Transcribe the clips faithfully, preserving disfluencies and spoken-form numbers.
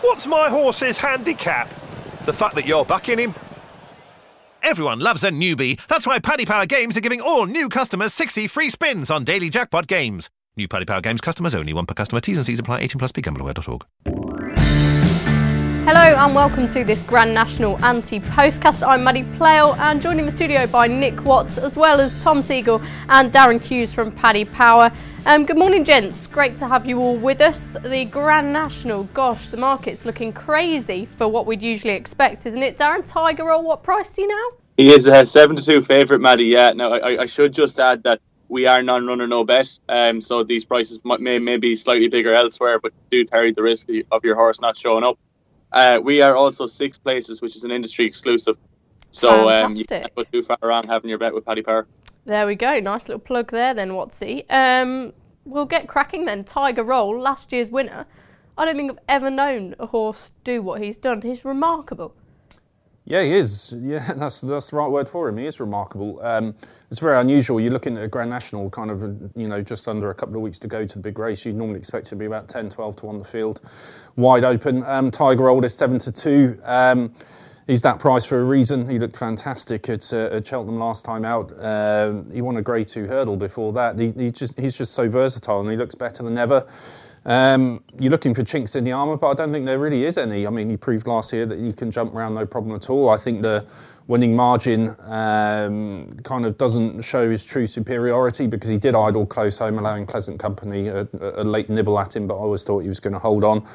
What's my horse's handicap? The fact that you're backing him? Everyone loves a newbie. That's why Paddy Power Games are giving all new customers sixty free spins on daily jackpot games. New Paddy Power Games customers only. One per customer. T's and C's apply. eighteen plus. Be gamble aware dot org. Hello and welcome to this Grand National anti-postcast. I'm Maddie Playle and joined in the studio by Nick Watts as well as Tom Siegel and Darren Hughes from Paddy Power. Um, good morning, gents. Great to have you all with us. The Grand National, gosh, the market's looking crazy for what we'd usually expect, isn't it? Darren, Tiger Roll, what price is he now? He is a seven to two favourite, Maddie. Yeah, now I, I should just add that we are non-runner, no bet. Um, so these prices might, may, may be slightly bigger elsewhere, but do carry the risk of your horse not showing up. Uh, we are also six places, which is an industry exclusive. So um, you can't put too far wrong having your bet with Paddy Power. There we go. Nice little plug there then, Watsy. Um, we'll get cracking then. Tiger Roll, last year's winner. I don't think I've ever known a horse do what he's done. He's remarkable. Yeah, he is. Yeah, that's that's the right word for him. He is remarkable. Um, it's very unusual. You're looking at a Grand National, kind of, you know, just under a couple of weeks to go to the big race. You'd normally expect it to be about ten, twelve to one the field, wide open. Um, Tiger Roll is seven to two. Um, he's that price for a reason. He looked fantastic at, uh, at Cheltenham last time out. Um, he won a Grade Two hurdle before that. He, he just he's just so versatile and he looks better than ever. Um, you're looking for chinks in the armour, but I don't think there really is any. I mean, he proved last year that he can jump around no problem at all. I think the winning margin um, kind of doesn't show his true superiority because he did idle close home, allowing Pleasant Company a, a late nibble at him, but I always thought he was going to hold on.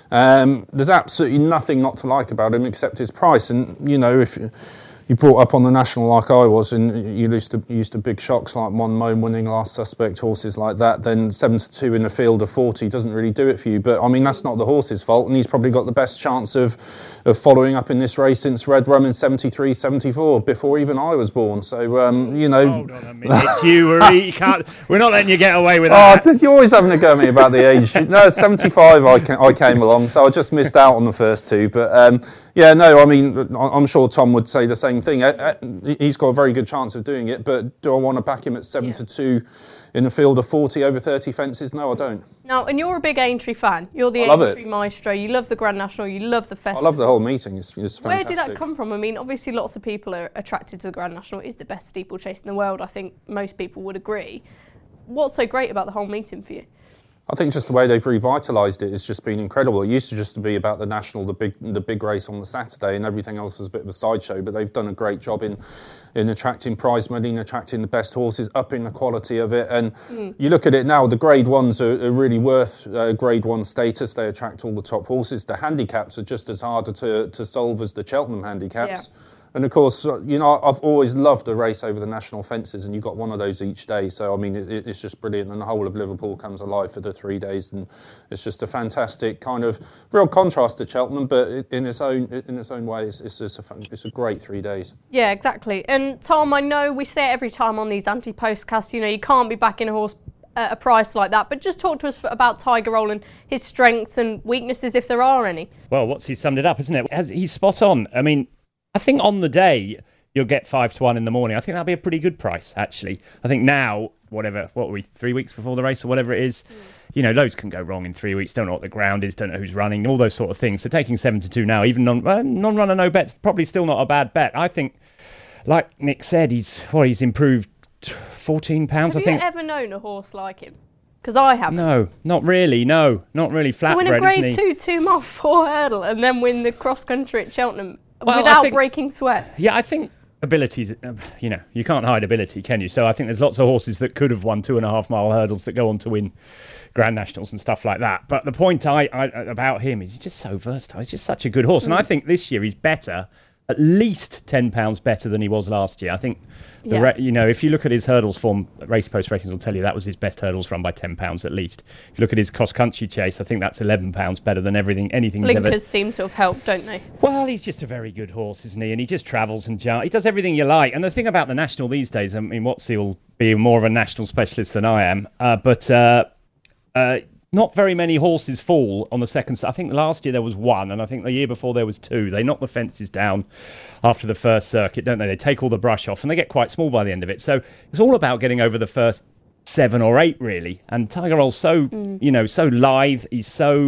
Um, there's absolutely nothing not to like about him except his price. And, you know, if you brought up on the National like I was and you used to, used to big shocks like Mon Moan winning Last Suspect, horses like that, then seven to two in a field of forty doesn't really do it for you. But, I mean, that's not the horse's fault, and he's probably got the best chance of, of following up in this race since Red Rum in seventy-three, seventy-four, before even I was born. So, um, you know... Hold on a minute, you, were, you can't, we're not letting you get away with that. Oh, you're always having a go at me about the age. No, seventy-five I, ca- I came along, so I just missed out on the first two. But, um, yeah, no, I mean, I'm sure Tom would say the same thing. He's got a very good chance of doing it, but do I want to back him at seven to two in a field of forty over thirty fences? No, I don't. Now, and you're a big Aintree fan. You're the Aintree maestro. You love the Grand National. You love the festival. I love the whole meeting. It's, it's fantastic. Where did that come from? I mean, obviously lots of people are attracted to the Grand National. It is the best steeplechase in the world. I think most people would agree. What's so great about the whole meeting for you? I think just the way they've revitalised it has just been incredible. It used to just to be about the National, the big the big race on the Saturday, and everything else was a bit of a sideshow, but they've done a great job in in attracting prize money, in attracting the best horses, upping the quality of it. And mm. you look at it now, the Grade Ones are, are really worth uh, Grade One status. They attract all the top horses. The handicaps are just as hard to, to solve as the Cheltenham handicaps. Yeah. And of course, you know, I've always loved the race over the national fences, and you've got one of those each day. So, I mean, it, it's just brilliant. And the whole of Liverpool comes alive for the three days. And it's just a fantastic kind of real contrast to Cheltenham, but in its own in its own way, it's, it's, just a, fun, it's a great three days. Yeah, exactly. And Tom, I know we say it every time on these anti-postcasts, you know, you can't be backing a horse at a price like that, but just talk to us about Tiger Roll and his strengths and weaknesses, if there are any. Well, what's he summed it up, isn't it? Has, he's spot on. I mean, I think on the day you'll get five to one in the morning. I think that'll be a pretty good price, actually. I think now, whatever, what are we, three weeks before the race or whatever it is, mm. you know, loads can go wrong in three weeks. Don't know what the ground is, don't know who's running, all those sort of things. So taking seven to two now, even non uh, non-runner, no bets, probably still not a bad bet. I think, like Nick said, he's well, he's improved fourteen pounds. Have I think. Have you ever known a horse like him? Because I haven't. No, not really. No, not really. Flatbred, so win a Grade Two, two mile four hurdle, and then win the cross country at Cheltenham. Well, without think, breaking sweat. Yeah, I think abilities, you know, you can't hide ability, can you? So I think there's lots of horses that could have won two and a half mile hurdles that go on to win Grand Nationals and stuff like that. But the point I, I about him is he's just so versatile. He's just such a good horse. Mm. And I think this year he's better, at least ten pounds better than he was last year. I think, the yeah. re- you know, if you look at his hurdles form, Race Post Ratings will tell you that was his best hurdles run by ten pounds at least. If you look at his cross-country chase, I think that's eleven pounds better than everything, anything he's Blinkers ever... seem to have helped, don't they? Well, he's just a very good horse, isn't he? And he just travels and jumps. He does everything you like. And the thing about the National these days, I mean, Watsy will be more of a national specialist than I am, uh, but... Uh, uh, not very many horses fall on the second. I think last year there was one, and I think the year before there was two. They knock the fences down after the first circuit, don't they? They take all the brush off, and they get quite small by the end of it. So it's all about getting over the first seven or eight, really. And Tiger Roll's so, mm. you know, so lithe. He's so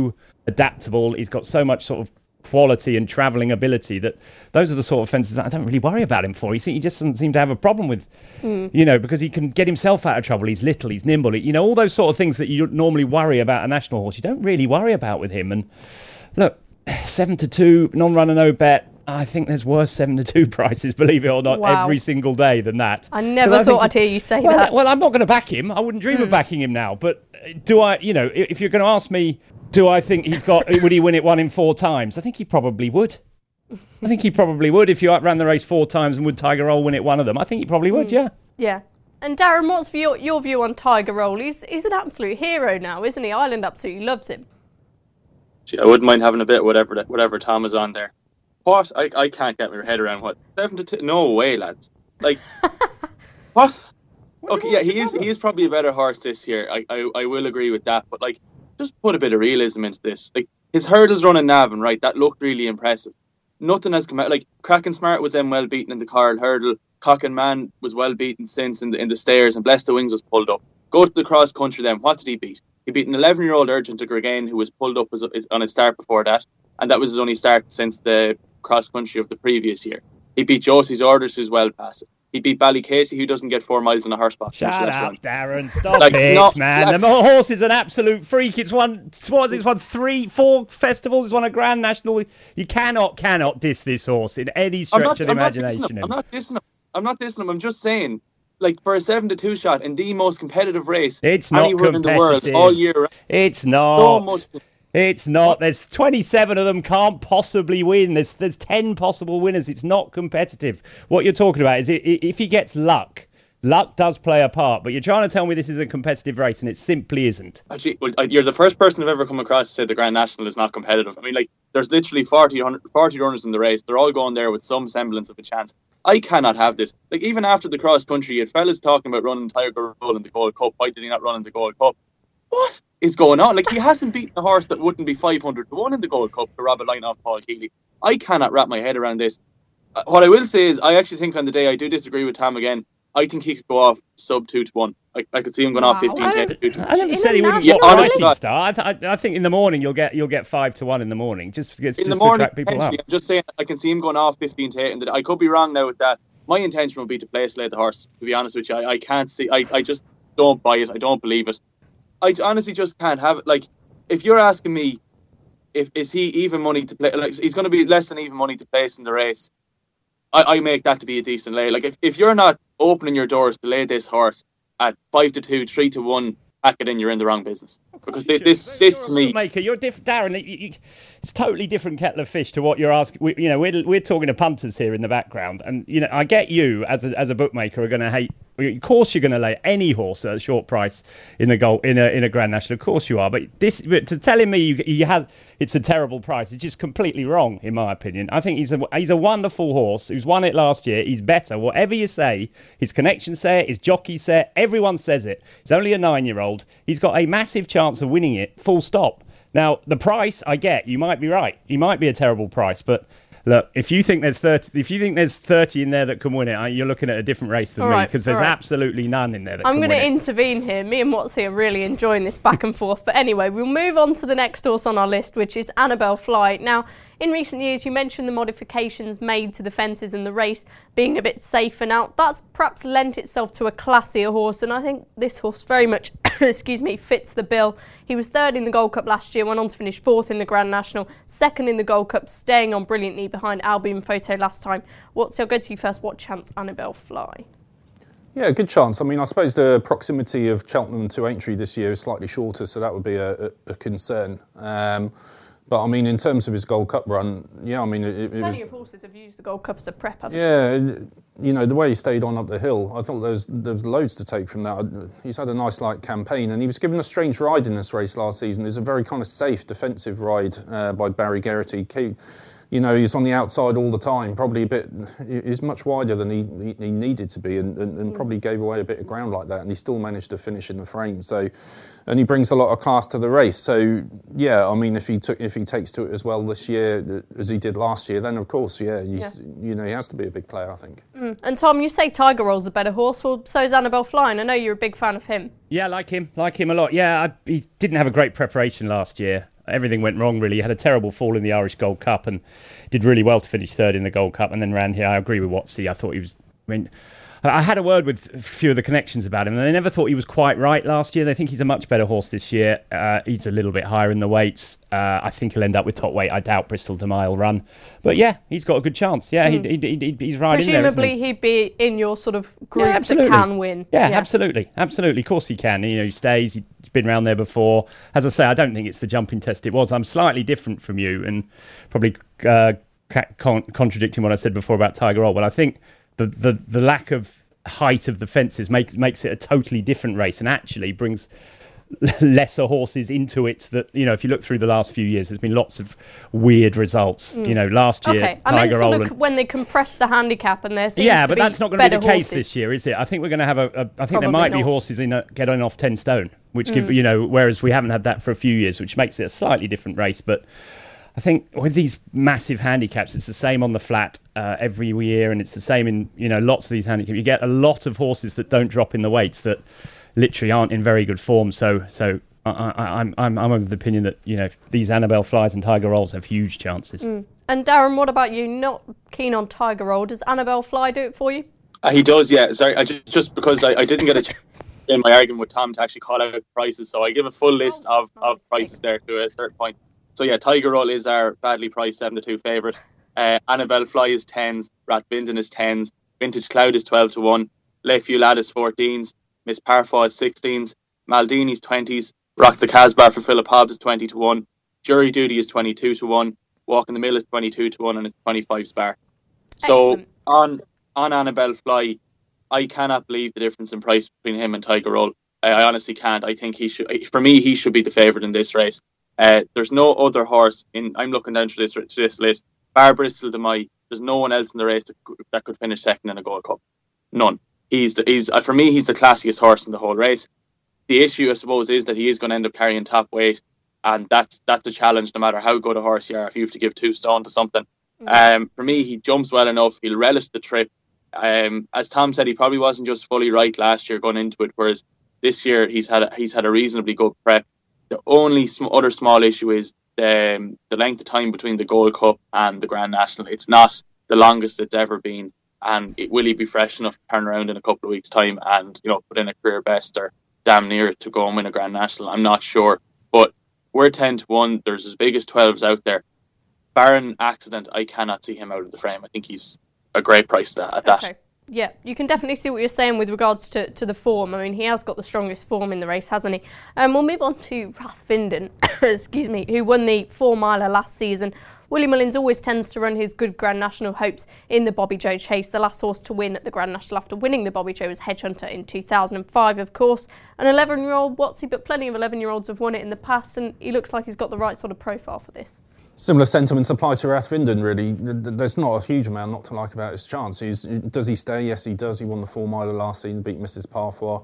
adaptable. He's got so much sort of quality and travelling ability that those are the sort of fences that I don't really worry about him for. He, he just doesn't seem to have a problem with, mm. you know, because he can get himself out of trouble. He's little, he's nimble, you know, all those sort of things that you normally worry about a national horse, you don't really worry about with him. And look, seven to two, non-runner, no bet. I think there's worse seven to two prices, believe it or not, wow. every single day than that. I never I thought I'd hear you say well, that. Well, I'm not going to back him. I wouldn't dream mm. of backing him now. But do I, you know, if you're going to ask me, do I think he's got, would he win it one in four times? I think he probably would. I think he probably would. If you ran the race four times and would Tiger Roll win it one of them, I think he probably would, mm. yeah. Yeah. And Darren, what's your, your view on Tiger Roll? He's, he's an absolute hero now, isn't he? Ireland absolutely loves him. Gee, I wouldn't mind having a bit whatever whatever Tom is on there. What? I, I can't get my head around what? Seven to two? No way, lads. Like, what? what okay, yeah, he is, he is probably a better horse this year. I, I, I will agree with that. But, like, just put a bit of realism into this. Like, his hurdles running Navan, right, that looked really impressive. Nothing has come out. Like, Kraken Smart was then well beaten in the Carl Hurdle. Cock and Man was well beaten since in the, in the stairs, and Bless the Wings was pulled up. Go to the cross country then. What did he beat? He beat an eleven-year-old Urgent de Gregain who was pulled up as, as, on his start before that, and that was his only start since the cross country of the previous year. He beat Josie's Orders, who's well past it. He beat Ballycasey, who doesn't get four miles in a horse box. Shut up, Darren. Stop like, it, not, man. Like, the horse is an absolute freak. It's won, what, it's won three, four festivals. It's won a Grand National. You cannot, cannot diss this horse in any stretch not, of I'm imagination. Not I'm not dissing him. I'm not dissing him. I'm just saying, like, for a seven to two shot in the most competitive race it's not anywhere in the world all year round. It's not. So much. It's not. There's twenty-seven of them can't possibly win. There's there's ten possible winners. It's not competitive. What you're talking about is if he gets luck, luck does play a part. But you're trying to tell me this is a competitive race, and it simply isn't. Actually, you're the first person I've ever come across to say the Grand National is not competitive. I mean, like, there's literally forty, forty runners in the race. They're all going there with some semblance of a chance. I cannot have this. Like, even after the cross country, you had fellas talking about running Tiger Roll in the Gold Cup. Why did he not run in the Gold Cup? What is going on? Like, he hasn't beaten a horse that wouldn't be five hundred to one in the Gold Cup to rob a line off Paul Keeley. I cannot wrap my head around this. Uh, what I will say is, I actually think on the day, I do disagree with Tom again. I think he could go off sub two to one. I, I could see him going wow. off fifteen ten to two to one. I never said he wouldn't get pricey start. I, th- I think in the morning you'll get you'll get five to one in the morning, just, just, in just the morning, to attract people up. I'm just saying I can see him going off fifteen to eight, and I could be wrong now with that. My intention would be to play slay the horse. To be honest with you, I, I can't see. I, I just don't buy it. I don't believe it. I honestly just can't have it. Like, if you're asking me, if is he even money to play? Like, he's going to be less than even money to place in the race. I, I make that to be a decent lay. Like, if, if you're not opening your doors to lay this horse at five to two, three to one, pack it in, you're in the wrong business. Because this, this, this to me, maker, you're diff- Darren. You, you, it's totally different kettle of fish to what you're asking. We, you know, we're we're talking to punters here in the background, and you know, I get you as a as a bookmaker are going to hate. Of course, you're going to lay any horse at a short price in the goal in a in a Grand National. Of course, you are. But this, but to telling me you, you has it's a terrible price, it's just completely wrong, in my opinion. I think he's a he's a wonderful horse who's won it last year. He's better, whatever you say. His connection set, his jockey set, everyone says it. He's only a nine-year-old. He's got a massive chance of winning it. Full stop. Now, the price, I get. You might be right. He might be a terrible price, but. Look, if you think there's thirty, if you think there's thirty in there that can win it, you're looking at a different race than all me because right, there's right. absolutely none in there that I'm can win it. I'm going to intervene here. Me and Watsy are really enjoying this back and forth. But anyway, we'll move on to the next horse on our list, which is Annabelle Fly. Now, in recent years, you mentioned the modifications made to the fences and the race being a bit safer. Now, that's perhaps lent itself to a classier horse, and I think this horse very much, excuse me, fits the bill. He was third in the Gold Cup last year, went on to finish fourth in the Grand National, second in the Gold Cup, staying on brilliantly behind Albion Photo last time. What's your go-to first? What chance Annabelle Fly? Yeah, good chance. I mean, I suppose the proximity of Cheltenham to Aintree this year is slightly shorter, so that would be a, a, a concern. Um, But, I mean, in terms of his Gold Cup run, yeah, I mean... It, it Plenty was, of horses have used the Gold Cup as a prep, haven't yeah, they? You know, the way he stayed on up the hill, I thought there was, there was loads to take from that. He's had a nice, like, campaign, and he was given a strange ride in this race last season. It was a very kind of safe, defensive ride uh, by Barry Geraghty. He, you know, he's on the outside all the time, probably a bit... He's much wider than he, he, he needed to be, and, and, and mm. probably gave away a bit of ground like that, and he still managed to finish in the frame, so... And he brings a lot of class to the race. So, yeah, I mean, if he took, if he takes to it as well this year as he did last year, then, of course, yeah, yeah. you know, he has to be a big player, I think. Mm. And, Tom, you say Tiger Roll's a better horse. Well, so is Annabelle Fly, and I know you're a big fan of him. Yeah, I like him. Like him a lot. Yeah, I, he didn't have a great preparation last year. everything went wrong, really. He had a terrible fall in the Irish Gold Cup and did really well to finish third in the Gold Cup and then ran here. I agree with Watsy. I thought he was... I mean, I had a word with a few of the connections about him, and they never thought he was quite right last year. They think he's a much better horse this year. Uh, he's a little bit higher in the weights. Uh, I think he'll end up with top weight. I doubt Bristol de Mile run. But yeah, he's got a good chance. Yeah, mm. he'd, he'd, he'd, he's right in there, Presumably he? he'd be in your sort of group yeah, that can win. Yeah, yeah, absolutely. Absolutely. Of course he can. You know, he stays. He's been around there before. As I say, I don't think it's the jumping test it was. I'm slightly different from you and probably uh, con- contradicting what I said before about Tiger Roll. But I think the, the, the lack of height of the fences makes makes it a totally different race and actually brings lesser horses into it. That, you know, if you look through the last few years, there's been lots of weird results. Mm. You know, last year okay. Tiger I meant Roll sort of when they compress the handicap and there seems yeah, to but be that's not going to be the case horses. this year, is it? I think we're going to have a. a I think Probably there might not. be horses in a, getting off ten stone, which Mm. give you know, whereas we haven't had that for a few years, which makes it a slightly different race, but. I think with these massive handicaps, it's the same on the flat uh, every year, and it's the same in, you know, lots of these handicaps. You get a lot of horses that don't drop in the weights that literally aren't in very good form. So, so I, I, I'm I'm I'm of the opinion that, you know, these Annabelle Flies and Tiger Rolls have huge chances. Mm. And Darren, what about you? Not keen on Tiger Roll. Does Annabelle Fly do it for you? Uh, he does, yeah. Sorry, I just just because I, I didn't get a chance in my argument with Tom to actually call out prices, so I give a full list Oh, of, of prices there to a certain point. So yeah, Tiger Roll is our badly priced seven to two favourite. Uh, Annabelle Fly is tens. Rathbinden is tens. Vintage Cloud is twelve to one. Lakeview Lad is fourteens. Miss Parfois is sixteens. Maldini's twenties. Rock the Casbah for Philip Hobbs is twenty to one. Jury Duty is twenty-two to one. Walk in the Mill is twenty-two to one, and it's twenty-five spar. So Excellent. on on Annabelle Fly, I cannot believe the difference in price between him and Tiger Roll. I, I honestly can't. I think he should. For me, he should be the favourite in this race. Uh, there's no other horse in. I'm looking down to this to this list. Bar Bristol de Mai. There's no one else in the race that, that could finish second in a Gold Cup. None. He's the, he's uh, for me. He's the classiest horse in the whole race. The issue, I suppose, is that he is going to end up carrying top weight, and that's that's a challenge. No matter how good a horse you are, if you have to give two stone to something. Mm. Um, for me, he jumps well enough. He'll relish the trip. Um, as Tom said, he probably wasn't just fully right last year going into it, whereas this year he's had a, he's had a reasonably good prep. The only sm- other small issue is the, um, the length of time between the Gold Cup and the Grand National. It's not the longest it's ever been, and it, will he be fresh enough to turn around in a couple of weeks' time and, you know, put in a career best or damn near it to go and win a Grand National? I'm not sure, but we're ten to one. There's as big as twelves out there. Barring accident, I cannot see him out of the frame. I think he's a great price at that. Okay. Yeah, you can definitely see what you're saying with regards to, to the form. I mean, he has got the strongest form in the race, hasn't he? Um, we'll move on to Rathbinden, excuse me, who won the four-miler last season. Willie Mullins always tends to run his good Grand National hopes in the Bobby Joe Chase. The last horse to win at the Grand National after winning the Bobby Joe was Hedgehunter in two thousand five, of course. An eleven-year-old Watsy, but plenty of eleven-year-olds have won it in the past, and he looks like he's got the right sort of profile for this. Similar sentiments apply to Rathbinden, really. There's not a huge amount not to like about his chance. He's, does he stay? Yes, he does. He won the four-miler last season, beat Missus Parfois.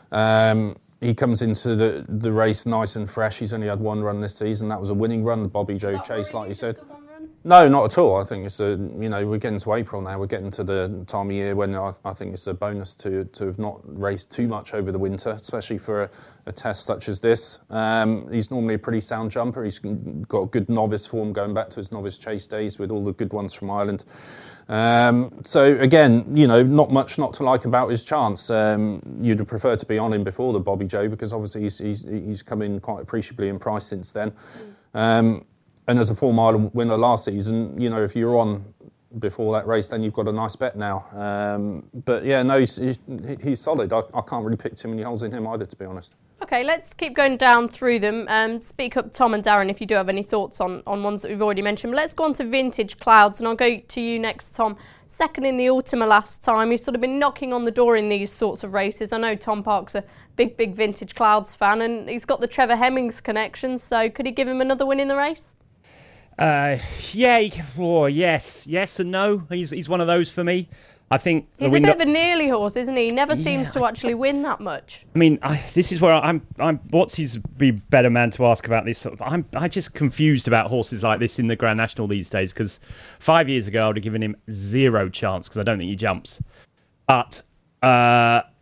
Um, he comes into the, the race nice and fresh. He's only had one run this season. That was a winning run, the Bobby Joe Chase, like you said. No, not at all. I think it's a, you know, we're getting to April now. We're getting to the time of year when I, I think it's a bonus to, to have not raced too much over the winter, especially for a, a test such as this. Um, he's normally a pretty sound jumper. He's got a good novice form going back to his novice chase days with all the good ones from Ireland. Um, so again, you know, not much not to like about his chance. Um, you'd have preferred to be on him before the Bobby Joe because obviously he's he's, he's come in quite appreciably in price since then. Um, And as a four-mile winner last season, you know, if you're on before that race, then you've got a nice bet now. Um, but yeah, no, he's, he's solid. I, I can't really pick too many holes in him either, to be honest. Okay, let's keep going down through them. Um, speak up, Tom and Darren, if you do have any thoughts on, on ones that we've already mentioned. But let's go on to Vintage Clouds, and I'll go to you next, Tom. Second in the Ultima last time. He's sort of been knocking on the door in these sorts of races. I know Tom Park's a big, big Vintage Clouds fan, and he's got the Trevor Hemmings connection, so could he give him another win in the race? Uh, yeah, he, oh, yes, yes and no. He's he's one of those for me. I think he's a bit of a nearly horse, isn't he? He never yeah, seems to actually win that much. I mean, I, this is where I'm. I'm. Watsy's be better man to ask about this. Sort of, I'm. I'm just confused about horses like this in the Grand National these days. Because five years ago, I would have given him zero chance because I don't think he jumps. But uh,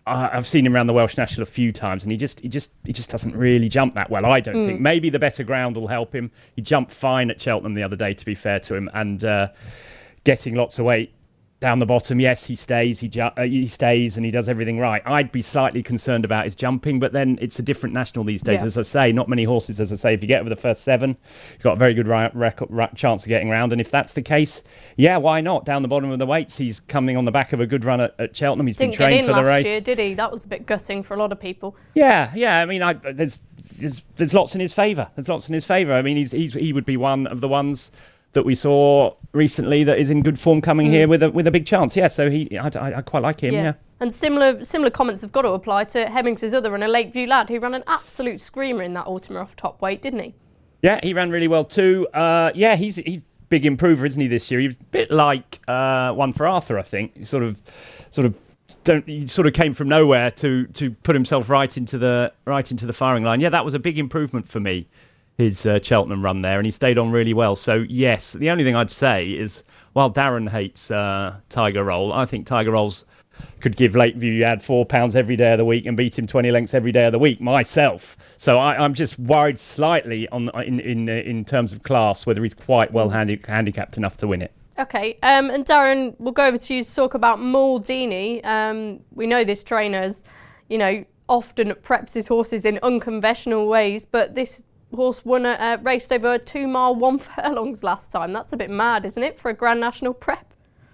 I've seen him around the Welsh National a few times, and he just he just he just doesn't really jump that well. I don't mm. think. Maybe the better ground will help him. He jumped fine at Cheltenham the other day, to be fair to him, and uh, getting lots of weight down the bottom. Yes, he stays. He ju- uh, he stays, and he does everything right. I'd be slightly concerned about his jumping, but then it's a different national these days. Yeah. As I say, not many horses. As I say, if you get over the first seven, you've got a very good right, rec- right chance of getting around. And if that's the case, yeah, why not? Down the bottom of the weights, he's coming on the back of a good run at, at Cheltenham. He's Didn't been trained get in for last the race. Year, did he? That was a bit gutting for a lot of people. Yeah, yeah. I mean, I, there's there's there's lots in his favour. There's lots in his favour. I mean, he's he's he would be one of the ones that we saw recently that is in good form coming mm. here with a with a big chance. Yeah, so he, I, I, I quite like him. Yeah. yeah. And similar similar comments have got to apply to Hemmings' other runner, Lakeview Lad, who ran an absolute screamer in that Ultima off top weight, didn't he? Yeah, he ran really well too. Uh, yeah, he's he's big improver, isn't he? This year, he's a bit like uh, one for Arthur, I think. He sort of, sort of. Don't, he sort of came from nowhere to to put himself right into the right into the firing line. Yeah, that was a big improvement for me. His uh, Cheltenham run there, and he stayed on really well. So yes, the only thing I'd say is, while Darren hates uh, Tiger Roll, I think Tiger Rolls could give Lakeview you had four pounds every day of the week and beat him twenty lengths every day of the week myself. So I, I'm just worried slightly on in in uh, in terms of class whether he's quite well handi- handicapped enough to win it. Okay, um, and Darren, we'll go over to you to talk about Maldini. Um, we know this trainer's, you know, often preps his horses in unconventional ways, but this horse won a uh, raced over two mile one furlongs last time. That's a bit mad, isn't it, for a Grand National prep?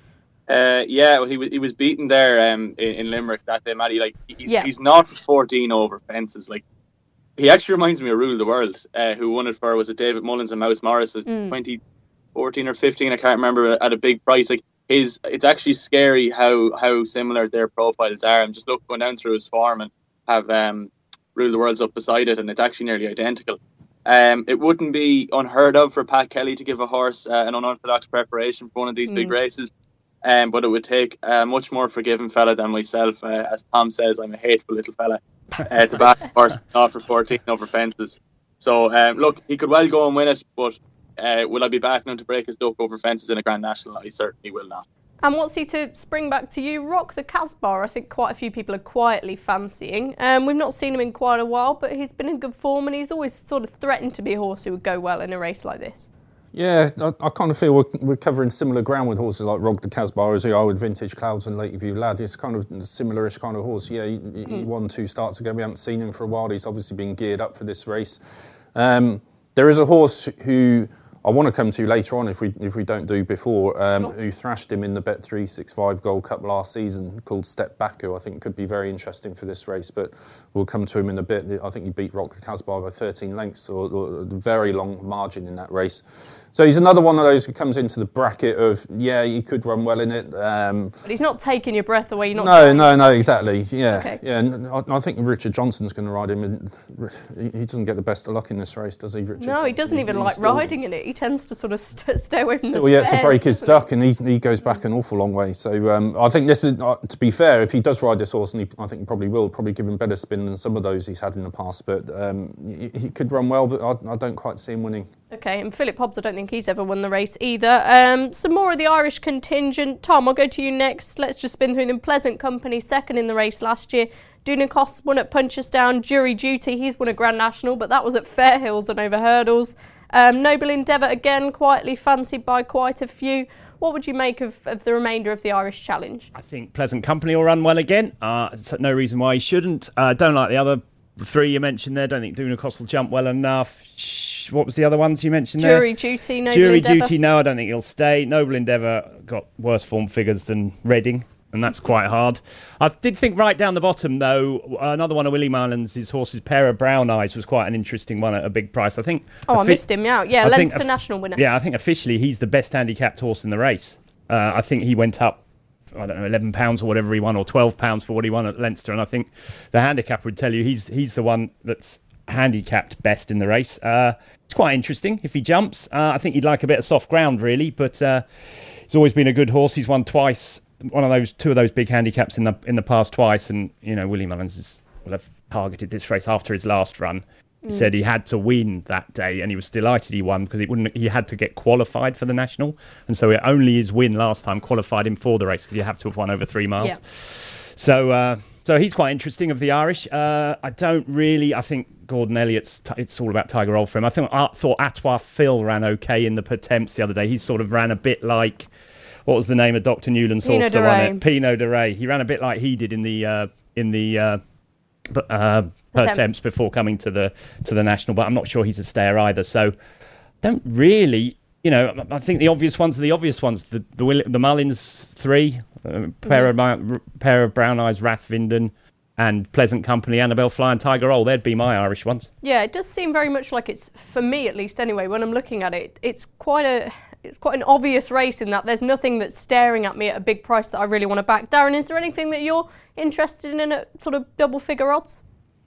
Uh, yeah, well, he was he was beaten there um, in, in Limerick that day, Matty. Like he's yeah. he's not fourteen over fences. Like he actually reminds me of Rule of the World, uh, who won it for was it David Mullins and Mouse Morris, mm. twenty fourteen or fifteen, I can't remember, at a big price. Like his, it's actually scary how how similar their profiles are. I'm just looking going down through his form and have um, Rule of the World's up beside it, and it's actually nearly identical. Um, it wouldn't be unheard of for Pat Kelly to give a horse uh, an unorthodox preparation for one of these mm. big races, um, but it would take a much more forgiving fella than myself. Uh, as Tom says, I'm a hateful little fella uh, to back a horse off for fourteen over fences. So, um, look, he could well go and win it, but uh, will I be backing him to break his duck over fences in a Grand National? I certainly will not. And what's he to spring back to you? Rock the Casbah, I think quite a few people are quietly fancying. Um, we've not seen him in quite a while, but he's been in good form and he's always sort of threatened to be a horse who would go well in a race like this. Yeah, I, I kind of feel we're, we're covering similar ground with horses like Rock the Casbah as we are with Vintage Clouds and Lakeview Lad. It's kind of a similar-ish kind of horse. Yeah, he, he mm. won two starts ago. We haven't seen him for a while. He's obviously been geared up for this race. Um, there is a horse who I want to come to later on if we if we don't do before, um, oh. who thrashed him in the Bet three sixty-five Gold Cup last season, called Step Back, who I think could be very interesting for this race, but we'll come to him in a bit. I think he beat Rock the Casbah by thirteen lengths, or, or a very long margin in that race. So he's another one of those who comes into the bracket of, yeah, he could run well in it. Um, but he's not taking your breath away. You're not no, no, no, exactly. Yeah, okay. yeah. And I, I think Richard Johnson's going to ride him. And he doesn't get the best of luck in this race, does he, Richard? No, Johnson? he doesn't even he's like still, riding in it. He tends to sort of st- stay away from still the yet stairs, to break his he? duck, and he he goes back an awful long way. So um, I think this is, uh, to be fair, if he does ride this horse, and he, I think he probably will, probably give him better spin than some of those he's had in the past. But um, he, he could run well, but I, I don't quite see him winning. Okay, and Philip Hobbs, I don't think he's ever won the race either. Um, some more of the Irish contingent. Tom, I'll go to you next. Let's just spin through them. Pleasant Company, second in the race last year. Dunicost won at Punchestown. Jury Duty, he's won a Grand National, but that was at Fairhills and over hurdles. Um, Noble Endeavour, again, quietly fancied by quite a few. What would you make of, of the remainder of the Irish Challenge? I think Pleasant Company will run well again. Uh, no reason why he shouldn't. Uh, don't like the other three you mentioned there. Don't think Dunicost will jump well enough. What was the other ones you mentioned there? Jury Duty, Noble Jury Endeavour. Duty, no, I don't think he'll stay. Noble Endeavour got worse form figures than Reading, and that's quite hard. I did think right down the bottom, though, another one of Willie Marlin's, his horse's Pair of Brown Eyes, was quite an interesting one at a big price. I think. Oh, I missed him, yeah. Yeah, I Leinster think, National winner. Yeah, I think officially he's the best handicapped horse in the race. Uh, I think he went up, I don't know, eleven pounds or whatever he won, or twelve pounds for what he won at Leinster. And I think the handicapper would tell you he's he's the one that's handicapped best in the race. Uh, it's quite interesting if he jumps. Uh, I think he'd like a bit of soft ground, really, but uh, he's always been a good horse. He's won twice, one of those, two of those big handicaps in the in the past twice. And, you know, Willie Mullins is, will have targeted this race after his last run. He mm. said he had to win that day, and he was delighted he won because it wouldn't. He had to get qualified for the National, and so it only his win last time qualified him for the race because you have to have won over three miles. Yeah. So, uh, So he's quite interesting of the Irish. Uh, I don't really. I think Gordon Elliott's. T- it's all about Tiger Roll for him. I think I thought Atois Phil ran okay in the Pertemps the other day. He sort of ran a bit like, what was the name of Doctor Newland's horse that won it? Pinot de Rey. He ran a bit like he did in the uh, in the uh, uh, Pertemps before coming to the to the national. But I'm not sure he's a stayer either. So don't really. You know, I think the obvious ones are the obvious ones. The the, the Mullins three. A pair, mm-hmm. of, pair of Brown Eyes, Rathvinden, and Pleasant Company, Annabelle Fly and Tiger Roll. They'd be my Irish ones. Yeah, it does seem very much like it's, for me at least anyway, when I'm looking at it, it's quite a it's quite an obvious race in that there's nothing that's staring at me at a big price that I really want to back. Darren, is there anything that you're interested in at sort of double figure odds?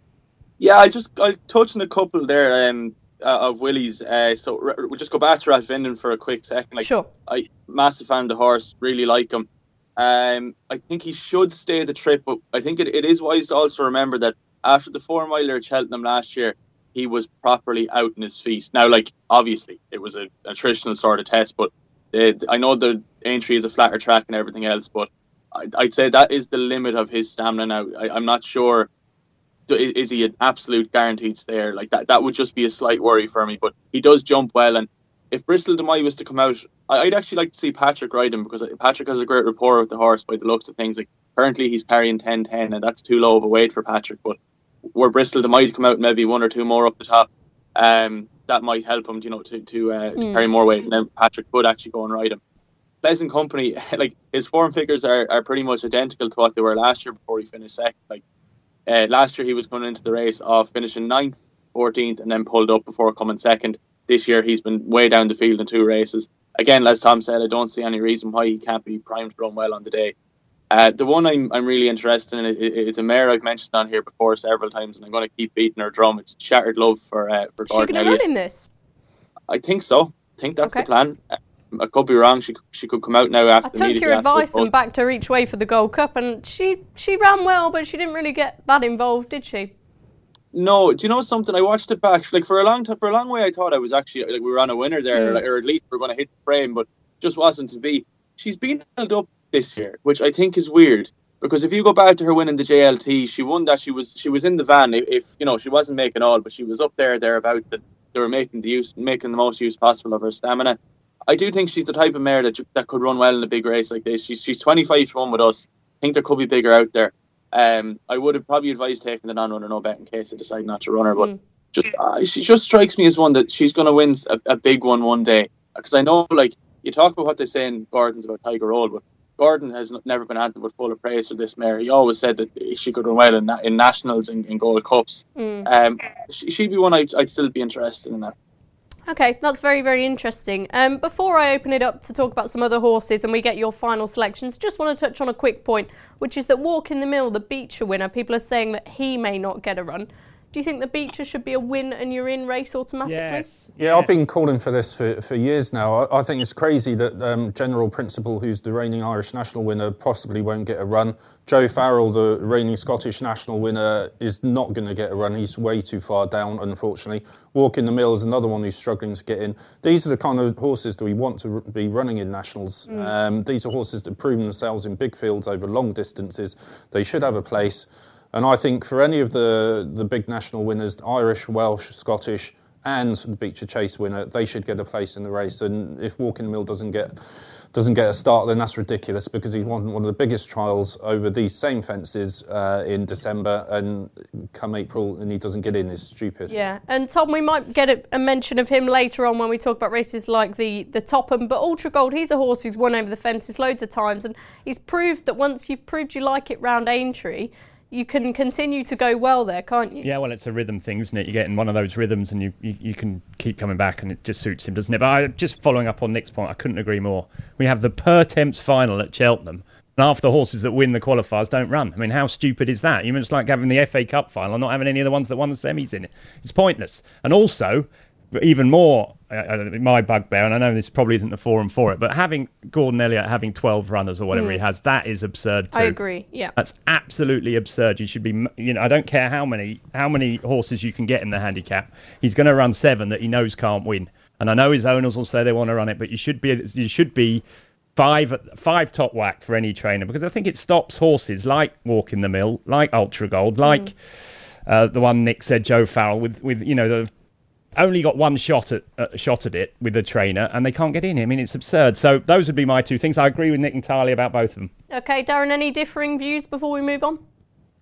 Yeah, I just I'll touch on a couple there um, uh, of Willie's. Uh, so r- we'll just go back to Rathvinden for a quick second. Like, sure. I massive fan of the horse, really like him. Um, I think he should stay the trip, but I think it, it is wise to also remember that after the four miler at Cheltenham last year, he was properly out in his feet. Now, like, obviously, it was a, a traditional sort of test, but the, I know the Aintree is a flatter track and everything else, but I, I'd say that is the limit of his stamina now. I, I'm not sure, is, is he an absolute guaranteed stayer? Like, that, that would just be a slight worry for me, but he does jump well, and if Bristol de Mai was to come out, I'd actually like to see Patrick ride him, because Patrick has a great rapport with the horse by the looks of things. Like, currently he's carrying ten ten, and that's too low of a weight for Patrick. But were Bristol de Mai to come out maybe one or two more up the top, um, that might help him, you know, to to, uh, mm. to carry more weight, and then Patrick could actually go and ride him. Pleasant Company, like, his form figures are, are pretty much identical to what they were last year before he finished second. Like, uh, last year he was going into the race off finishing ninth, fourteenth, and then pulled up before coming second. This year he's been way down the field in two races. Again, as Tom said, I don't see any reason why he can't be primed to run well on the day. Uh, the one I'm I'm really interested in, it, it, it's a mare I've mentioned on here before several times, and I'm going to keep beating her drum. It's Shattered Love for uh, for Gordon Elliott. Is she going to run in this? I think so. I think that's okay. The plan. I could be wrong. She she could come out now after. I took your advice and backed her each way for the Gold Cup, and she she ran well, but she didn't really get that involved, did she? No, do you know something? I watched it back. Like, for a long time, for a long way, I thought I was actually, like, we were on a winner there, mm. or at least we were going to hit the frame, but just wasn't to be. She's been held up this year, which I think is weird, because if you go back to her winning the J L T, she won that. She was she was in the van. If, if you know, she wasn't making all, but she was up there thereabout. That they were making the use, making the most use possible of her stamina. I do think she's the type of mare that that could run well in a big race like this. She's she's twenty-five to one with us. I think there could be bigger out there. Um, I would have probably advised taking the non-runner no bet in case I decide not to run her, but mm. just uh, she just strikes me as one that she's going to win a, a big one one day. Because I know, like, you talk about what they say in Gordon's about Tiger Roll, but Gordon has n- never been anything but full of praise for this mare. He always said that she could run well in, in nationals and in Gold Cups. Mm. Um, she, she'd be one I'd, I'd still be interested in that. Okay, that's very, very interesting. Um, before I open it up to talk about some other horses and we get your final selections, just want to touch on a quick point, which is that Walk in the Mill, the Beecher winner, people are saying that he may not get a run. Do you think the Beecher should be a win and you're in race automatically? Yes. Yeah, yes. I've been calling for this for, for years now. I, I think it's crazy that um, General Principle, who's the reigning Irish national winner, possibly won't get a run. Joe Farrell, the reigning Scottish national winner, is not going to get a run. He's way too far down, unfortunately. Walk in the Mill is another one who's struggling to get in. These are the kind of horses that we want to r- be running in nationals. Mm. Um, these are horses that prove themselves in big fields over long distances. They should have a place. And I think for any of the, the big national winners, Irish, Welsh, Scottish, and the Beecher Chase winner, they should get a place in the race. And if Walk in the Mill doesn't get doesn't get a start, then that's ridiculous, because he won one of the biggest trials over these same fences uh, in December, and come April and he doesn't get in is stupid. Yeah, and Tom, we might get a, a mention of him later on when we talk about races like the, the Topham, but Ultra Gold, he's a horse who's won over the fences loads of times, and he's proved that once you've proved you like it round Aintree, you can continue to go well there, can't you? Yeah, well, it's a rhythm thing, isn't it? You get in one of those rhythms and you, you, you can keep coming back, and it just suits him, doesn't it? But I, just following up on Nick's point, I couldn't agree more. We have the Pertemps final at Cheltenham, and half the horses that win the qualifiers don't run. I mean, how stupid is that? You mean, it's like having the F A Cup final and not having any of the ones that won the semis in it. It's pointless. And also, even more, uh, my bugbear, and I know this probably isn't the forum for it, but having Gordon Elliott having twelve runners or whatever mm. he has, that is absurd too. I agree, yeah. That's absolutely absurd. You should be, you know, I don't care how many how many horses you can get in the handicap. He's going to run seven that he knows can't win. And I know his owners will say they want to run it, but you should be you should be five five top whack for any trainer, because I think it stops horses like Walk in the Mill, like Ultra Gold, like mm. uh, the one Nick said, Joe Farrell, with with you know the only got one shot at uh, shot at it with the trainer, and they can't get in. I mean, it's absurd. So those would be my two things. I agree with Nick entirely about both of them. Okay, Darren, any differing views before we move on?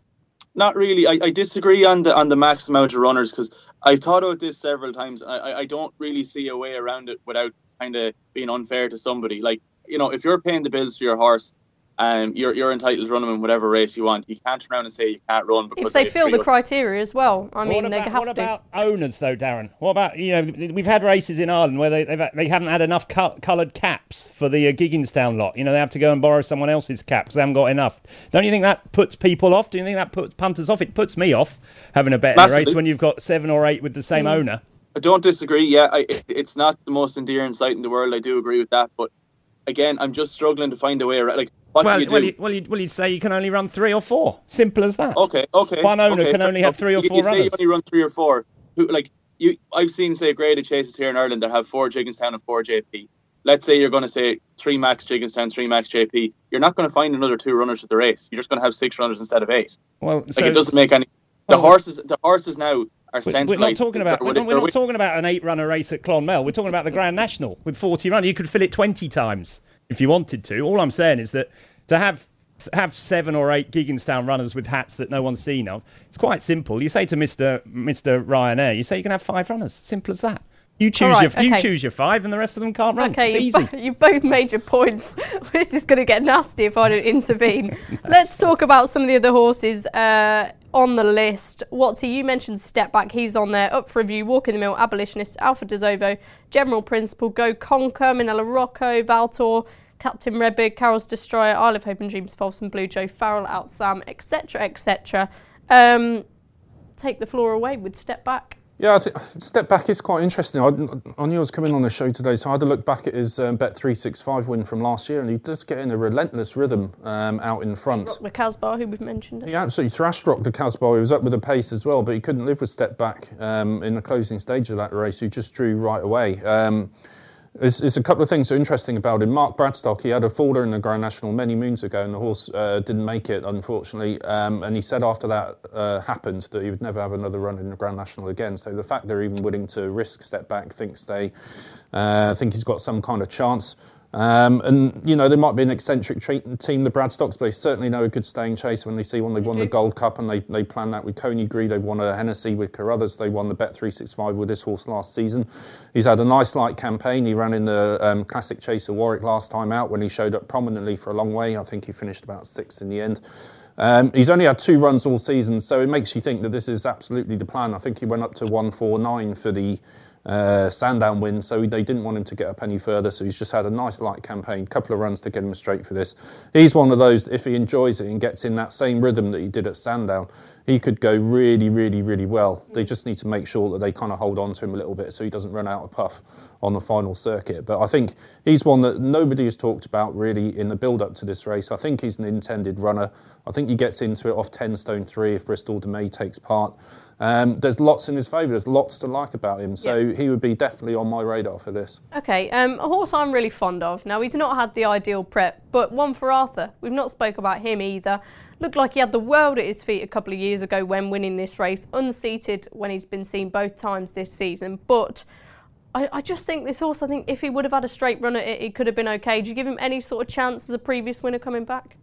Not really. I, I disagree on the on the max amount of runners, because I've thought about this several times. I, I don't really see a way around it without kind of being unfair to somebody. Like, you know, if you're paying the bills for your horse, um, you're you're entitled to run him in whatever race you want. You can't turn around and say you can't run because if they fill the criteria as well. I mean, what they about, have what to. What about owners though, Darren? What about, you know, we've had races in Ireland where they they've, they haven't had enough co- coloured caps for the uh, Gigginstown lot. You know, they have to go and borrow someone else's cap because they haven't got enough. Don't you think that puts people off? Do you think that puts punters off? It puts me off having a bet in a race when you've got seven or eight with the same mm. owner. I don't disagree. Yeah, I, it, it's not the most endearing sight in the world. I do agree with that, but again, I'm just struggling to find a way around. Like, what well, do you do? Well, you, well, you'd, well, you'd say you can only run three or four. Simple as that. Okay, okay. One owner okay. can only have three or you, four you runners. Say you only run three or four. Who, like you, I've seen say graded chases here in Ireland that have four Gigginstown and four J P. Let's say you're going to say three max Gigginstown, three max J P. You're not going to find another two runners at the race. You're just going to have six runners instead of eight. Well, like so, it doesn't make any. The well, horses, the horses now. We're not talking about we're not, we're not talking about an eight-runner race at Clonmel. We're talking about the Grand National with forty runners. You could fill it twenty times if you wanted to. All I'm saying is that to have have seven or eight Gigginstown runners with hats that no one's seen of, it's quite simple. You say to Mister Mister Ryanair, you say you can have five runners. Simple as that. You choose right, your okay. you choose your five, and the rest of them can't run. Okay, it's easy. Bo- you both made your points. This is going to get nasty if I don't intervene. Let's talk about some of the other horses uh, on the list. Watsy, you mentioned Step Back. He's on there. Up for review. Walk in the Mill, Abolitionist, Alpha DeZovo, General Principle, Go Conquer, Minella Rocco, Valtor, Captain Redbird, Carol's Destroyer, Isle of Hope and Dreams, False and Blue, Joe Farrell, Out Sam, et cetera, et cetera. Um, take the floor away with Step Back. Yeah, I think Step Back is quite interesting. I, I knew I was coming on the show today, so I had to look back at his um, Bet three sixty-five win from last year, and he does get in a relentless rhythm um, out in front. Rock the Casbah, who we've mentioned. He absolutely thrashed Rock the Casbah. He was up with the pace as well, but he couldn't live with Step Back um, in the closing stage of that race. He just drew right away. Um, There's, there's a couple of things that are interesting about him. Mark Bradstock, he had a faller in the Grand National many moons ago, and the horse uh, didn't make it, unfortunately. Um, and he said after that uh, happened that he would never have another run in the Grand National again. So the fact they're even willing to risk Step Back, thinks they uh, think he's got some kind of chance. Um, and, you know, there might be an eccentric tre- team, the Bradstocks, but they certainly know a good staying chase when they see one. They won the Gold Cup, and they, they planned that with Coney Gree. They won a Hennessy with Carruthers. They won the Bet three sixty-five with this horse last season. He's had a nice light campaign. He ran in the um, Classic Chase of Warwick last time out when he showed up prominently for a long way. I think he finished about sixth in the end. Um, he's only had two runs all season, so it makes you think that this is absolutely the plan. I think he went up to one forty-nine for the Uh, Sandown win, so they didn't want him to get up any further, so he's just had a nice light campaign, couple of runs to get him straight for this. He's one of those, if he enjoys it and gets in that same rhythm that he did at Sandown, he could go really, really, really well. They just need to make sure that they kind of hold on to him a little bit so he doesn't run out of puff on the final circuit. But I think he's one that nobody has talked about really in the build-up to this race. I think he's an intended runner. I think he gets into it off ten stone three if Bristol de May takes part. Um, there's lots in his favour. There's lots to like about him. So yeah. He would be definitely on my radar for this. OK, um, a horse I'm really fond of. Now, he's not had the ideal prep, but One for Arthur. We've not spoke about him either. Looked like he had the world at his feet a couple of years ago when winning this race. Unseated when he's been seen both times this season. But I, I just think this horse, I think if he would have had a straight run at it, it could have been OK. Do you give him any sort of chance as a previous winner coming back?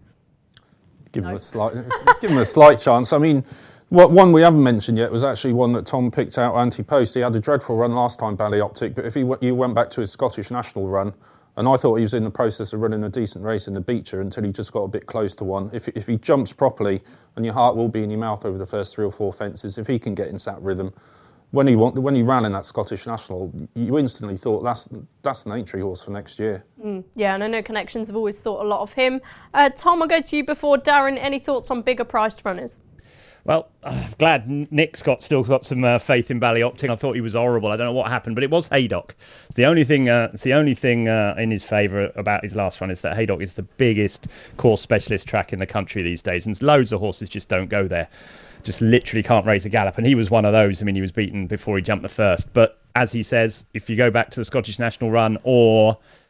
Give no. him a slight, give him a slight chance. I mean, what one we haven't mentioned yet was actually one that Tom picked out, Anti-Post. He had a dreadful run last time, Ballyoptic, but if he you went back to his Scottish National run, and I thought he was in the process of running a decent race in the Beecher until he just got a bit close to one. If if he jumps properly, and your heart will be in your mouth over the first three or four fences, if he can get into that rhythm, when he when he ran in that Scottish National, you instantly thought that's that's an entry horse for next year. Mm, yeah, and I know Connections have always thought a lot of him. Uh, Tom, I'll go to you before Darren. Any thoughts on bigger priced runners? Well, I'm glad Nick's got still got some uh, faith in Ballyoptic. I thought he was horrible. I don't know what happened, but it was Haydock. It's the only thing. Uh, it's the only thing uh, in his favour about his last run is that Haydock is the biggest course specialist track in the country these days, and loads of horses just don't go there. Just literally can't raise a gallop, and he was one of those. I mean, he was beaten before he jumped the first. But as he says, if you go back to the Scottish National run or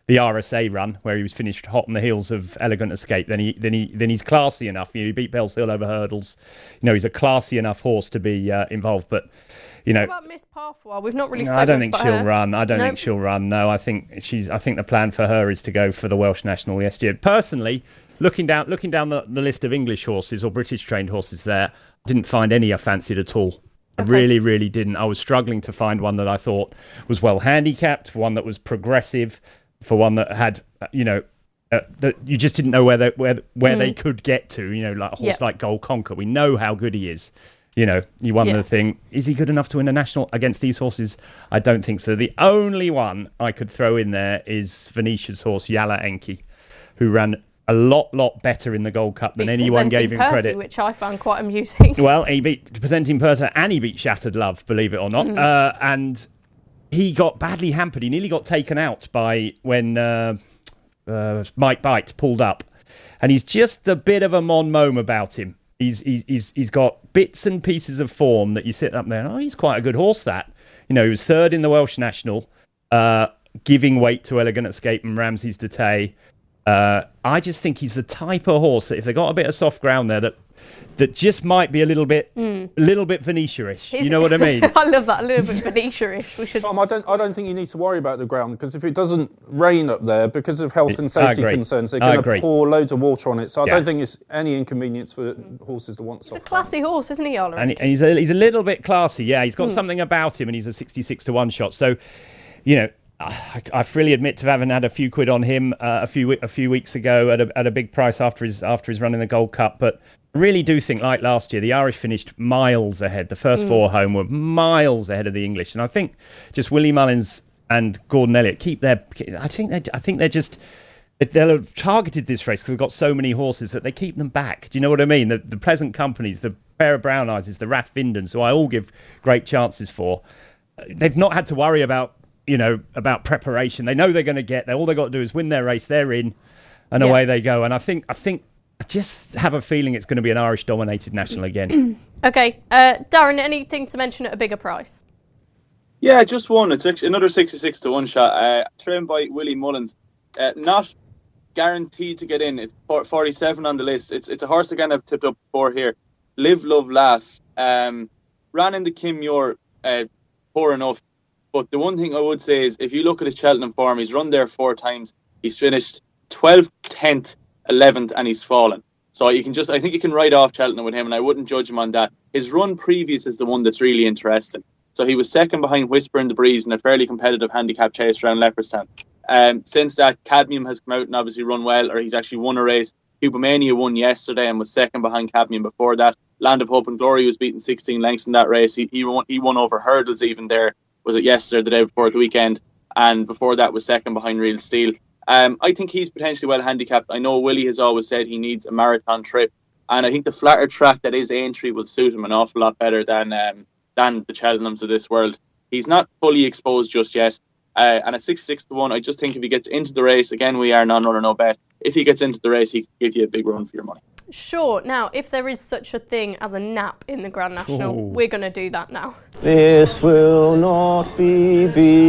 the R S A run where he was finished hot on the heels of Elegant Escape, then he then he then he's classy enough. You know, he beat Bells Hill over hurdles. You know, he's a classy enough horse to be uh, involved. But you know, what about Miss Parfois? We've not really. No, I don't think she'll her. run. I don't no. think she'll run. No, I think she's. I think the plan for her is to go for the Welsh National next year. Personally, looking down looking down the, the list of English horses or British trained horses, there, I didn't find any I fancied at all. I okay. really, really didn't. I was struggling to find one that I thought was well handicapped, one that was progressive, for one that had, you know, uh, that you just didn't know where they where where mm. they could get to. You know, like a horse yeah. like Gold Conquer. We know how good he is. You know, you won yeah. the thing. Is he good enough to win a national against these horses? I don't think so. The only one I could throw in there is Venetia's horse Yala Enki, who ran a lot, lot better in the Gold Cup than anyone gave him Percy, credit. Which I found quite amusing. Well, he beat Presenting Persa and he beat Shattered Love, believe it or not. Mm. Uh, and he got badly hampered. He nearly got taken out by when uh, uh, Mike Bite pulled up. And he's just a bit of a Mon Mome about him. He's, he's, he's, he's got bits and pieces of form that you sit up there and, oh, he's quite a good horse, that. You know, he was third in the Welsh National, uh, giving weight to Elegant Escape and Ramses de Tay. Uh, I just think he's the type of horse that if they got a bit of soft ground there, that that just might be a little bit, mm. a little bit Venetia-ish. You know what I mean? I love that, a little bit Venetia-ish. We should. Tom, I don't, I don't think you need to worry about the ground because if it doesn't rain up there, because of health and safety concerns, they're going to pour loads of water on it. So I yeah. don't think it's any inconvenience for horses to want he's soft. He's a classy ground. horse, isn't he, Ola? And, and he's a he's a little bit classy. Yeah, he's got mm. something about him, and he's a sixty-six to one shot. So, you know. I, I freely admit to having had a few quid on him uh, a few a few weeks ago at a at a big price after his after his run in the Gold Cup, but I really do think, like last year, the Irish finished miles ahead. The first mm. four home were miles ahead of the English, and I think just Willie Mullins and Gordon Elliott keep their. I think they I think they're just. They'll have targeted this race because they've got so many horses that they keep them back. Do you know what I mean? The, the Pleasant Companies, the pair of Brown Eyes, the Rath Vindens, who I all give great chances for. They've not had to worry about. You know, about preparation. They know they're going to get there. All they've got to do is win their race. They're in, and yeah. away they go. And I think, I think, I just have a feeling it's going to be an Irish-dominated national again. Okay, uh, Darren, anything to mention at a bigger price? Yeah, just one. It's actually another sixty-six to one shot. Uh, trained by Willie Mullins. Uh, not guaranteed to get in. It's forty-seven on the list. It's it's a horse again I've tipped up before here. Live, Love, Laugh. Um, ran in the Kim Muir, uh, poor enough. But the one thing I would say is if you look at his Cheltenham form, he's run there four times. He's finished twelfth, tenth, eleventh, and he's fallen. So you can just, I think you can write off Cheltenham with him, and I wouldn't judge him on that. His run previous is the one that's really interesting. So he was second behind Whisper in the Breeze in a fairly competitive handicap chase around Leopardstown. Um, since that, Cadmium has come out and obviously run well, or he's actually won a race. Cubomania won yesterday and was second behind Cadmium before that. Land of Hope and Glory was beaten sixteen lengths in that race. He he won, he won over hurdles even there. Was it yesterday, the day before the weekend, and before that was second behind Real Steel. Um, I think he's potentially well handicapped. I know Willie has always said he needs a marathon trip, and I think the flatter track that is Aintree will suit him an awful lot better than um, than the Cheltenhams of this world. He's not fully exposed just yet, uh, and at sixty-six to one, I just think if he gets into the race, again we are non-runner no bet. If he gets into the race, he can give you a big run for your money. Sure. Now, if there is such a thing as a nap in the Grand National, Ooh. we're going to do that now. This will not be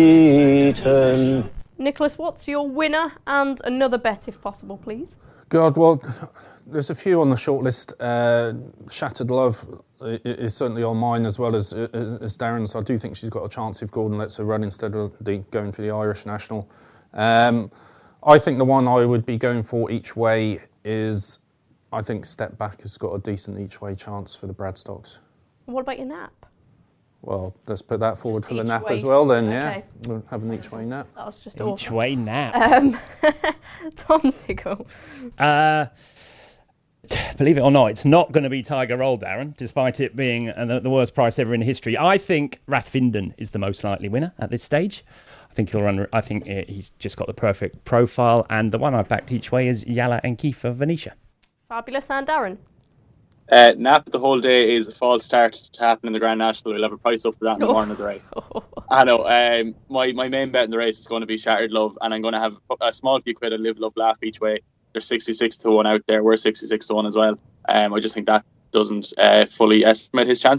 beaten. Nicholas, what's your winner and another bet, if possible, please? God, well, there's a few on the shortlist. Uh, Shattered Love is certainly on mine as well as, as Darren's. I do think she's got a chance if Gordon lets her run instead of the, going for the Irish National. Um, I think the one I would be going for each way is... I think Step Back has got a decent each-way chance for the Bradstocks. What about your nap? Well, let's put that forward just for the nap ways. as well then, okay. yeah. We'll have an each-way nap. That was just Each-way awful. nap. Um, Tom Sigel. Uh, believe it or not, it's not going to be Tiger Roll, Darren, despite it being uh, the worst price ever in history. I think Rath Vinden is the most likely winner at this stage. I think he'll run. I think he's just got the perfect profile, and the one I've backed each way is Yala Enki for Venetia. Fabulous. And Darren? Uh, nap the whole day is a false start to happen in the Grand National. We'll have a price up for that in the oh. morning of the race. I know. Um, my, my main bet in the race is going to be Shattered Love, and I'm going to have a small few quid of Live, Love, Laugh each way. There's sixty-six to one out there. We're sixty-six to one as well. Um, I just think that doesn't uh, fully estimate his chances.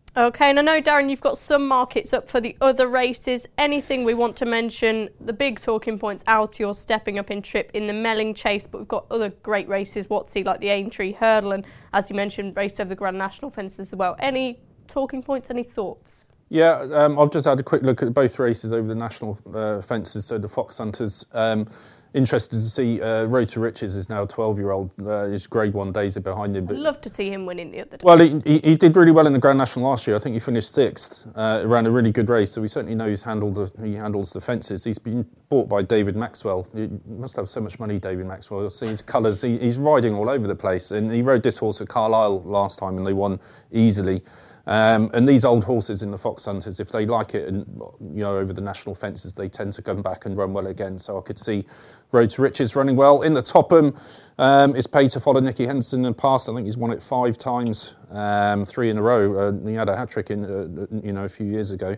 Okay, and I know, Darren, you've got some markets up for the other races. Anything we want to mention? The big talking points, Altior stepping up in trip in the Melling Chase, but we've got other great races, Watsy, like the Aintree Hurdle, and as you mentioned, raced over the Grand National fences as well. Any talking points, any thoughts? Yeah, um, I've just had a quick look at both races over the national uh, fences, so the Fox Hunters. Um, Interested to see uh, Road to Riches is now a twelve-year-old. Uh, his Grade One days are behind him. But I'd love to see him winning the other day. Well, he, he, he did really well in the Grand National last year. I think he finished sixth. Uh, ran a really good race, so we certainly know he's handled the, he handles the fences. He's been bought by David Maxwell. He must have so much money, David Maxwell. You'll see his colours. He, he's riding all over the place. And he rode this horse at Carlisle last time, and they won easily. Um, and these old horses in the Fox Hunters, if they like it, and you know, over the national fences, they tend to come back and run well again. So I could see Road to Riches running well. In the Topham, um, it's paid to follow Nicky Henderson in the past. I think he's won it five times, um, three in a row. Uh, he had a hat trick in, uh, you know, a few years ago.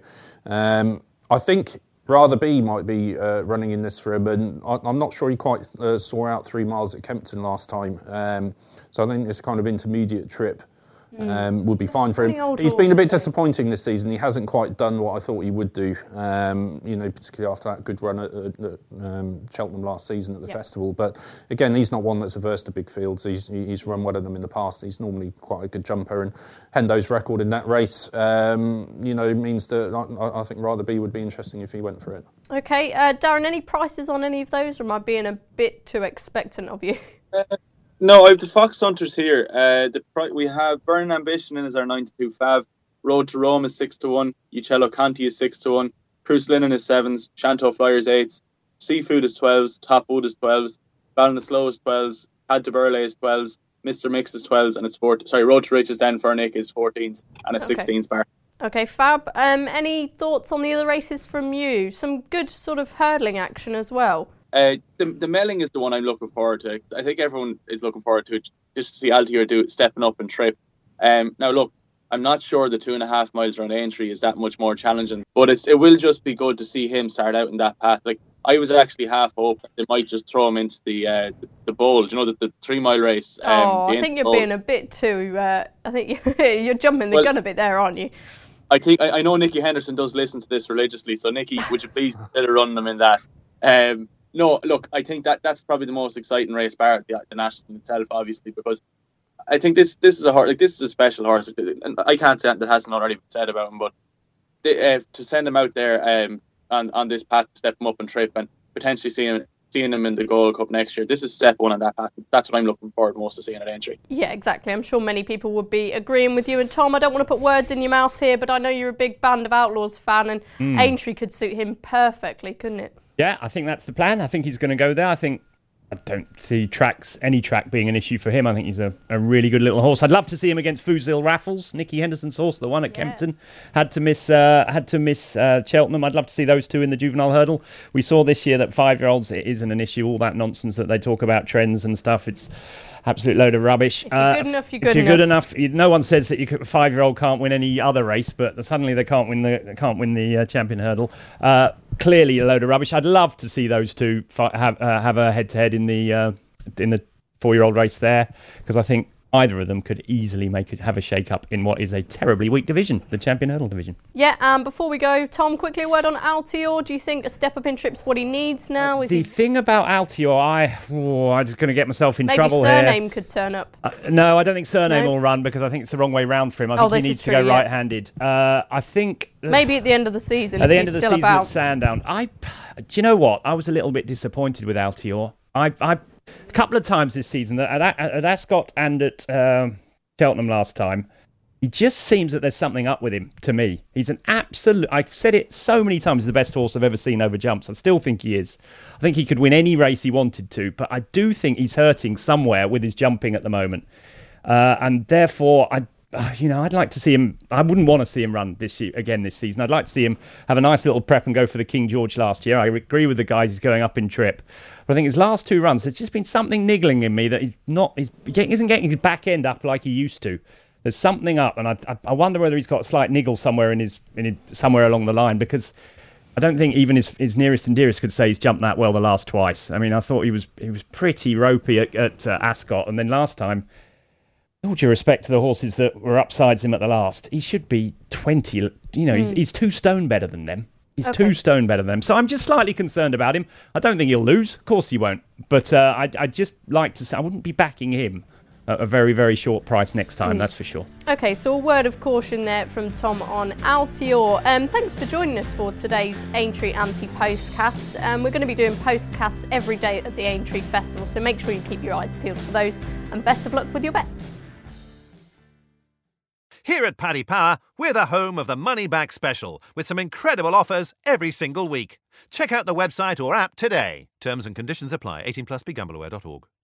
Um, I think Rather Be might be uh, running in this for him, and I, I'm not sure he quite uh, saw out three miles at Kempton last time. Um, so I think this kind of intermediate trip Um, would be fine for him. He's been a bit disappointing this season. He hasn't quite done what I thought he would do, um, you know, particularly after that good run at, at um, Cheltenham last season at the yep. festival. But again, he's not one that's averse to big fields. He's, he's run one of them in the past. He's normally quite a good jumper, and Hendo's record in that race, um, you know, means that I, I think Rather Be would be interesting if he went for it. Okay, uh, Darren, any prices on any of those, or am I being a bit too expectant of you? Uh, No, I have the Fox Hunters here. Uh, the we have Burning Ambition in as our ninety-two fav. Road to Rome is six to one. Uccello Conti is six to one. Cruise Linen is sevens. Shanto Flyers eights. Seafood is twelves. Top Wood is twelves. Ballinasloe is twelves. Had to Burley is twelves. Mister Mix is twelves, and it's fourteen. Sorry, Road to Riches then Furnick is fourteens and a okay. sixteens bar. Okay, fab. Um, any thoughts on the other races from you? Some good sort of hurdling action as well. Uh, the, the Melling is the one I'm looking forward to. I think everyone is looking forward to it, just to see Altior do it, stepping up and trip. Um, now, look, I'm not sure the two and a half miles around Aintree is that much more challenging, but it's it will just be good to see him start out in that path. Like I was actually half hoping they might just throw him into the uh, the, the bowl, you know, the, the three mile race. Um, oh, I think you're bowl. being a bit too. Uh, I think you're, you're jumping the well, gun a bit there, aren't you? I think I, I know Nicky Henderson does listen to this religiously, so Nicky, would you please consider running them in that? Um, No, look, I think that that's probably the most exciting race bar at the, the National itself, obviously, because I think this this is a horse, like this is a special horse, and I can't say that hasn't already been said about him, but they, uh, to send him out there um, on on this path, step him up and trip, and potentially seeing him seeing him in the Gold Cup next year, this is step one on that path. That's what I'm looking forward most to seeing at Aintree. Yeah, exactly. I'm sure many people would be agreeing with you. And Tom, I don't want to put words in your mouth here, but I know you're a big Band of Outlaws fan, and mm. Aintree could suit him perfectly, couldn't it? Yeah, I think that's the plan. I think he's going to go there. I think I don't see tracks, any track being an issue for him. I think he's a, a really good little horse. I'd love to see him against Fuzil Raffles, Nicky Henderson's horse, the one at yes. Kempton. Had to miss uh, had to miss uh, Cheltenham. I'd love to see those two in the juvenile hurdle. We saw this year that five-year-olds, it isn't an issue. All that nonsense that they talk about, trends and stuff, it's absolute load of rubbish. If you're good uh, enough, you're good if you're enough. good enough. You, no one says that you could, a five-year-old can't win any other race, but suddenly they can't win the can't win the uh, champion hurdle. Uh, clearly a load of rubbish. I'd love to see those two fi- have uh, have a head-to-head in the uh, in the four-year-old race there, because I think either of them could easily make it have a shake-up in what is a terribly weak division, the champion hurdle division. Yeah, um, before we go, Tom, quickly a word on Altior. Do you think a step-up in trip's what he needs now? Is the he... thing about Altior, I, oh, I'm just going to get myself in Maybe trouble here. Maybe Surname could turn up. Uh, no, I don't think Surname no? will run, because I think it's the wrong way round for him. I oh, think he needs true, to go yeah. right-handed. Uh, I think... Maybe at the end of the season. At the if end he's of the still season about. at Sandown. I, do you know what? I was a little bit disappointed with Altior. I, I, a couple of times this season, at, at, at Ascot and at um, Cheltenham last time, he just seems that there's something up with him, to me. He's an absolute... I've said it so many times, he's the best horse I've ever seen over jumps. I still think he is. I think he could win any race he wanted to, but I do think he's hurting somewhere with his jumping at the moment. Uh, and therefore, I... Uh, you know, I'd like to see him. I wouldn't want to see him run this year, again this season. I'd like to see him have a nice little prep and go for the King George last year. I agree with the guys. He's going up in trip, but I think his last two runs, there's just been something niggling in me that he's not. He's he isn't getting his back end up like he used to. There's something up, and I, I, I wonder whether he's got a slight niggle somewhere in his, in his somewhere along the line, because I don't think even his, his nearest and dearest could say he's jumped that well the last twice. I mean, I thought he was he was pretty ropey at, at uh, Ascot, and then last time. all due respect to the horses that were upsides him at the last, he should be twenty. You know, mm. he's, he's two stone better than them. He's okay. two stone better than them. So I'm just slightly concerned about him. I don't think he'll lose. Of course he won't. But uh, I'd, I'd just like to say I wouldn't be backing him at a very, very short price next time, mm. that's for sure. OK, so a word of caution there from Tom on Altior. Um, thanks for joining us for today's Aintree Anti-Postcast. Um, we're going to be doing postcasts every day at the Aintree Festival, so make sure you keep your eyes peeled for those. And best of luck with your bets. Here at Paddy Power, we're the home of the Money Back Special, with some incredible offers every single week. Check out the website or app today. Terms and conditions apply. eighteen plus, be gamble aware dot org.